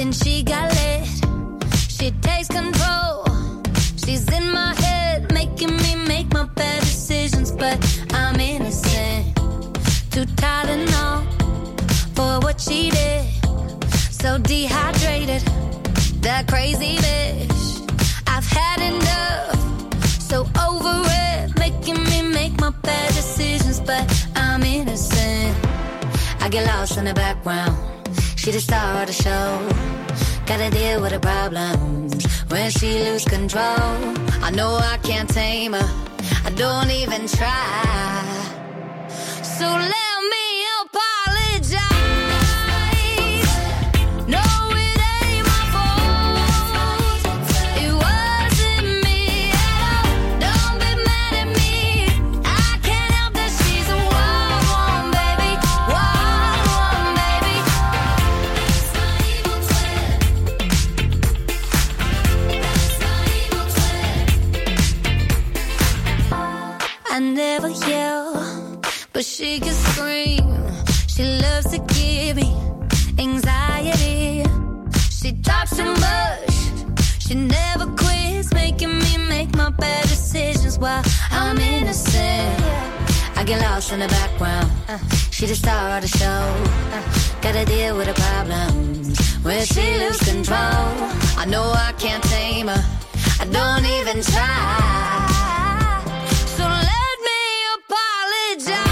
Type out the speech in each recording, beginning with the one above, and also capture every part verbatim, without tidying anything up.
when she got lit. She takes control. She's in my head, making me make my bad decisions, but I'm innocent. Too tired and all for what she did. So dehydrated, that crazy bitch. I've had enough, so over it, making me make my bad decisions, but I'm innocent. I get lost in the background. She the star of the show. Gotta deal with her problems when she lose control. I know I can't tame her, I don't even try. So let me apologize. No, it ain't my fault. It wasn't me at all. Don't be mad at me. I can't help that she's a wild one, baby. Wild one, baby. That's my evil twin. That's my evil twin. I never yell, but she can scream. She loves to give me anxiety. She talks too much. She never quits, making me make my bad decisions while I'm innocent. I get lost in the background. She the star of the show. Gotta deal with her problems when she lose control. I know I can't tame her, I don't even try. So let me apologize.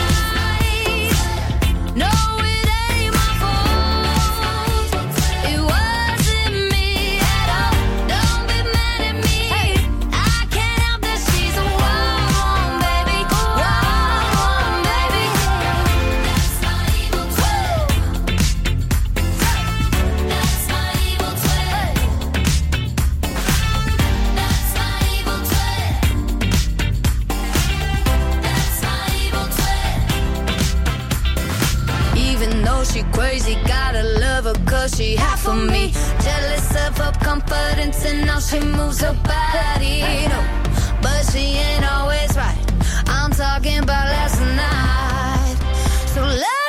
No, it ain't my fault. It wasn't me at all. Don't be mad at me. I can't help that she's a wild one, baby. Wild one, baby. That's my evil twin. That's my evil twin. That's my evil twin. That's my evil twin. Even though she crazy, gotta love her cause she half of me. Jealous of her confidence and how she moves her body. No, but she ain't always right. I'm talking about last night. So let